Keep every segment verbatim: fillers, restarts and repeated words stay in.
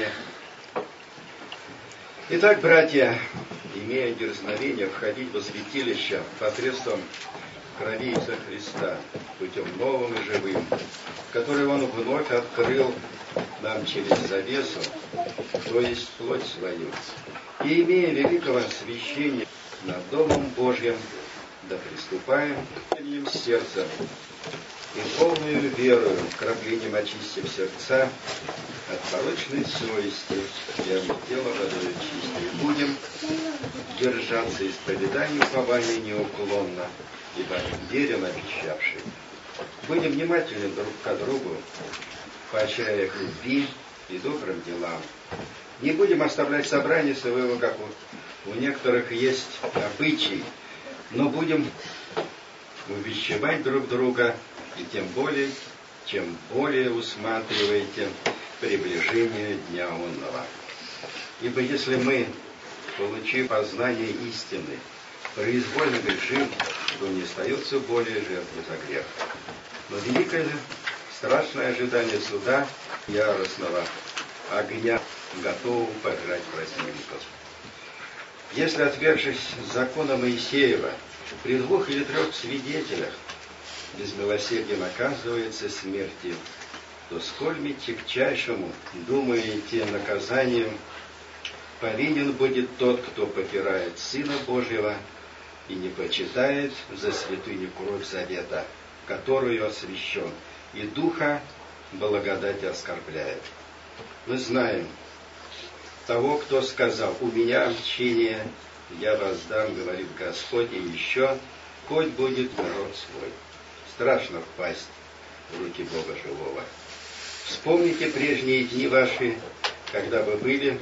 служения. Итак, братья, имея дерзновение входить во святилище посредством крови Иисуса Христа, путем новым и живым, который Он вновь открыл нам через завесу, то есть плоть свою, и имея великого освящения над Домом Божьим, да приступаем к сердцем и полную верою, краплением очистив сердца от порочной совести и от тела водой чистым. И будем держаться исповедания упования неуклонно, ибо верен обещавший. Будем внимательны друг к другу, поощряя к любви и добрым делам. Не будем оставлять собрание своего, как у, у некоторых есть обычай, но будем увещевать друг друга, и тем более, чем более усматриваете приближение Дня онного. Ибо если мы, получив познание истины, произвольно грешим, то не остается более жертвы за грех. Но великое страшное ожидание суда, яростного огня, готового пожрать противников. Если, отвергшись закона Моисеева, при двух или трех свидетелях без милосердия наказывается смертью, то сколь тягчайшему, думаете, наказанием повинен будет тот, кто попирает Сына Божьего и не почитает за святыню кровь завета, которую освящен, и Духа благодати оскорбляет. Мы знаем того, кто сказал: «У меня мщение, я воздам, говорит Господь, и еще, хоть будет народ свой». Страшно впасть в руки Бога живого. Вспомните прежние дни ваши, когда вы были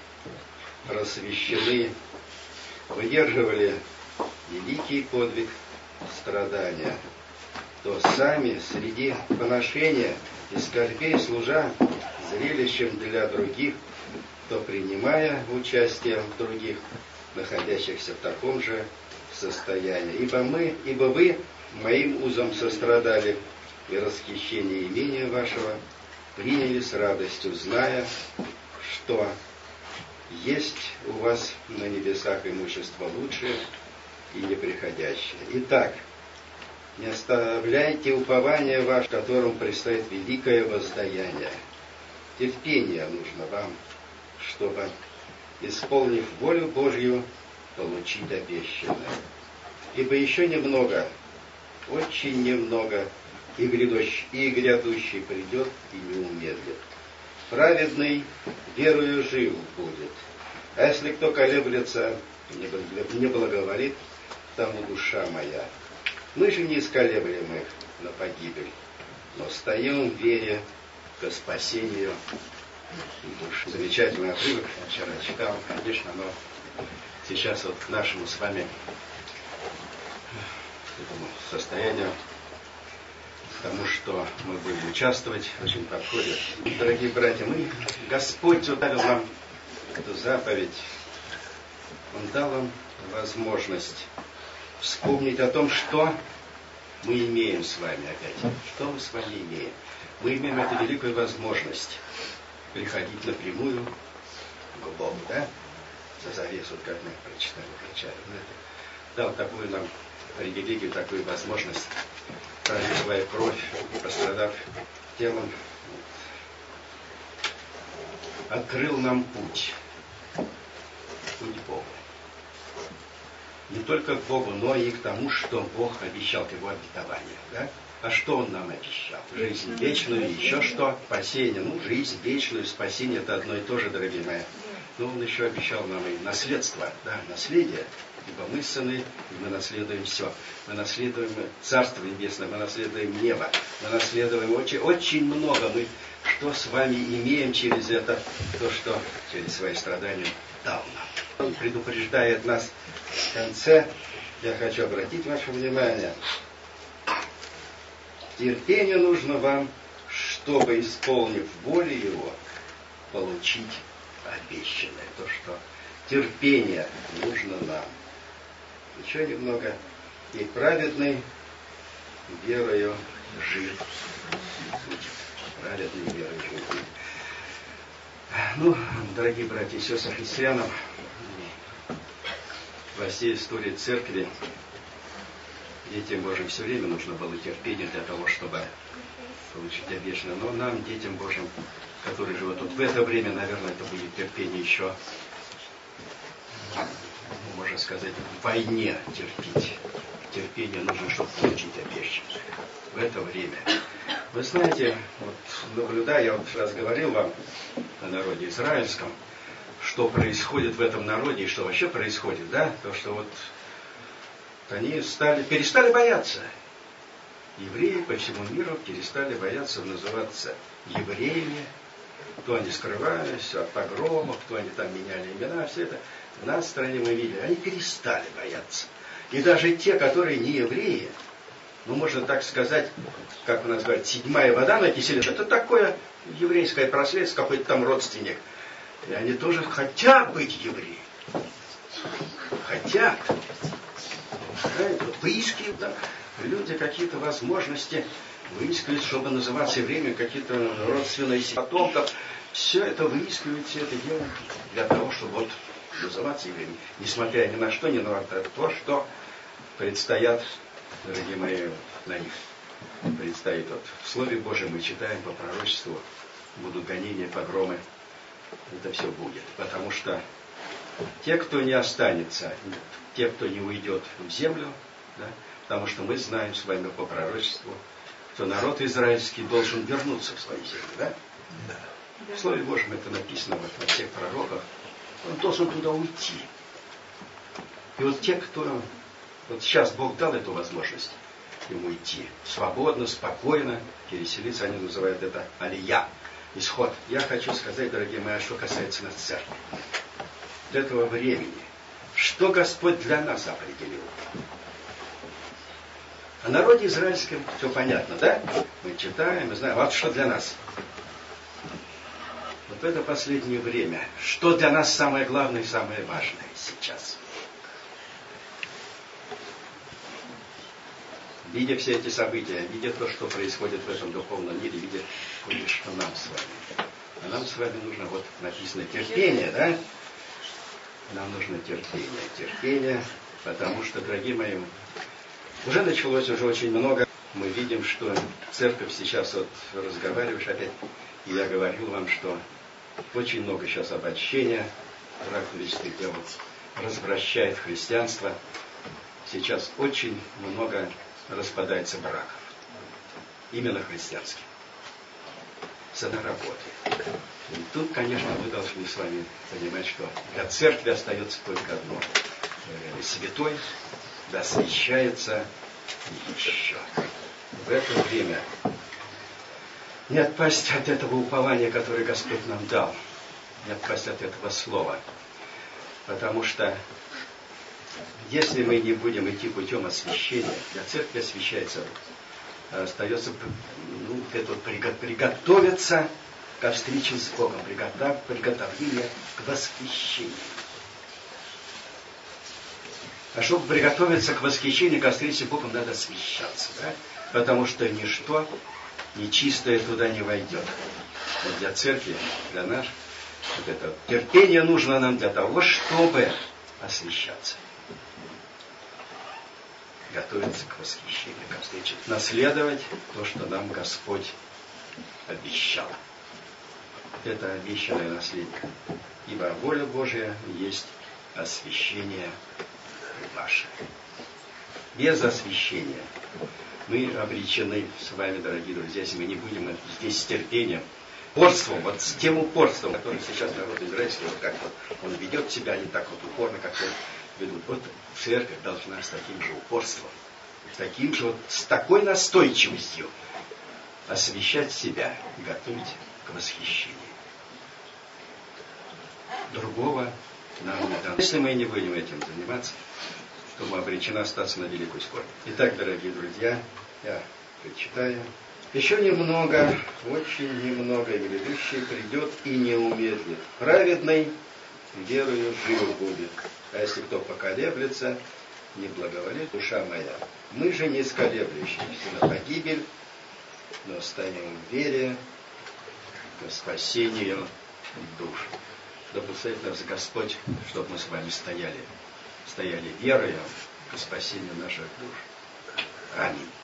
просвещены, выдерживали великий подвиг страдания, то сами среди поношения и скорбей служа зрелищем для других, то принимая участие в других, находящихся в таком же состоянии. Ибо мы, ибо вы моим узом сострадали, и расхищение имения вашего приняли с радостью, зная, что есть у вас на небесах имущество лучшее и неприходящее. Итак, не оставляйте упования ваше, которым предстоит великое воздаяние. Терпение нужно вам, чтобы, исполнив волю Божью, получить обещанное. Ибо еще немного, очень немного, и грядущий, и грядущий придет и не умедлит. Праведный верою жив будет. А если кто колеблется, не благоволит, тому душа моя. Мы же не исколеблем их на погибель, но стоим в вере ко спасению души. Замечательный отрывок, я вчера читал, конечно, но сейчас вот к нашему с вами этому состоянию, к тому, что мы будем участвовать, очень подходит. Дорогие братья, мы, Господь дал нам эту заповедь, Он дал нам возможность вспомнить о том, что мы имеем с вами опять. Что мы с вами имеем? Мы имеем эту великую возможность приходить напрямую к Богу, да? За завесу, как мы прочитали, прочитали. Дал такую нам привилегию, такую возможность, пролив свою кровь, пострадав телом, открыл нам путь. Путь Бога. Не только к Богу, но и к тому, что Бог обещал, к Его обетованию. Да? А что Он нам обещал? Жизнь вечную, еще что? Спасение. Ну, жизнь вечную, спасение — это одно и то же, дорогие мои. Но Он еще обещал нам и наследство, да, наследие. Ибо мы сыны, и мы наследуем все. Мы наследуем Царство Небесное, мы наследуем небо. Мы наследуем очень, очень много. Мы что с вами имеем через это? То, что через свои страдания дал нам. Он предупреждает нас в конце. Я хочу обратить ваше внимание. Терпение нужно вам, чтобы, исполнив волю Его, получить обещанное. То, что терпение нужно нам. Еще немного. И праведный верою жив. Праведный верою жив. Ну, дорогие братья и сестры христианам, во всей истории церкви детям Божьим все время нужно было терпение для того, чтобы получить обещанное. Но нам, детям Божьим, которые живут тут в это время, наверное, это будет терпение еще, можно сказать, в войне терпеть. Терпение нужно, чтобы получить обещанное в это время. Вы знаете, вот наблюдая, я вот раз говорил вам о народе израильском, что происходит в этом народе и что вообще происходит, да, то, что вот они стали, перестали бояться. Евреи по всему миру перестали бояться называться евреями. Кто они скрывались от погромов, кто они там меняли имена, все это. В нашей стране мы видели, они перестали бояться. И даже те, которые не евреи, ну, можно так сказать, как у нас говорят, седьмая вода на киселе, это такое еврейское проследство, какой-то там родственник. И они тоже хотят быть евреями. Хотят. Знаете, вот выискивают, да, люди какие-то возможности выискивают, чтобы называться евреями, какие-то родственные потомков. Все это выискивают, все это делают для того, чтобы вот называться евреями. Несмотря ни на что, ни на то, что предстоят, дорогие мои, на них. Предстоит вот в Слове Божьем мы читаем по пророчеству, будут гонения, погромы. Это все будет. Потому что те, кто не останется, те, кто не уйдет в землю, да, потому что мы знаем с вами по пророчеству, что народ израильский должен вернуться в свою землю. Да? Да. В Слове Божьем это написано вот, во всех пророках. Он должен туда уйти. И вот те, кто... Вот сейчас Бог дал эту возможность ему идти. Свободно, спокойно переселиться. Они называют это алия. Исход. Я хочу сказать, дорогие мои, что касается нас церкви. Для этого времени. Что Господь для нас определил? О народе израильском все понятно, да? Мы читаем, мы знаем. Вот что для нас. Вот в это последнее время. Что для нас самое главное и самое важное сейчас? Видя все эти события, видя то, что происходит в этом духовном мире, видя кое-что нам с вами. А нам с вами нужно, вот написано, терпение, да? Нам нужно терпение, терпение, потому что, дорогие мои, уже началось уже очень много. Мы видим, что церковь сейчас, вот разговариваешь опять, и я говорил вам, что очень много сейчас обольщения, раковичных дел развращает христианство. Сейчас очень много распадается браков. Именно христианских. С одной работы. И тут, конечно, мы должны с вами понимать, что для церкви остается только одно. Святой да освящается еще. В это время не отпасть от этого упования, которое Господь нам дал. Не отпасть от этого слова. Потому что если мы не будем идти путем освящения, для церкви освящается, остается ну, это вот, приготовиться ко встрече с Богом, приготов, приготовление к восхищению. А чтобы приготовиться к восхищению, ко встрече с Богом, надо освящаться, да? Потому что ничто нечистое туда не войдет. Вот для церкви, для нас, вот это терпение нужно нам для того, чтобы освящаться. Готовиться к восхищению, к встрече. Наследовать то, что нам Господь обещал. Это обещанное наследие. Ибо воля Божия есть освящение ваше. Без освящения мы обречены с вами, дорогие друзья, если мы не будем здесь с терпением, упорством, вот с тем упорством, который сейчас народ израильский, вот как вот он ведет себя не так вот упорно, как он ведут. Вот церковь должна с таким же упорством, с таким же вот, с такой настойчивостью освящать себя и готовить к восхищению. Другого нам не дано. Если мы не будем этим заниматься, то мы обречены остаться на великую скорбь. Итак, дорогие друзья, я прочитаю. Еще немного, очень немного, и грядущий придет и не умедлит. Праведный верою жив будет. А если кто поколеблется, не благоволит душа моя. Мы же не сколеблющиеся на погибель, но станем в вере к спасению душ. Да благословит нас Господь, чтобы мы с вами стояли, стояли верою к спасению наших душ. Аминь.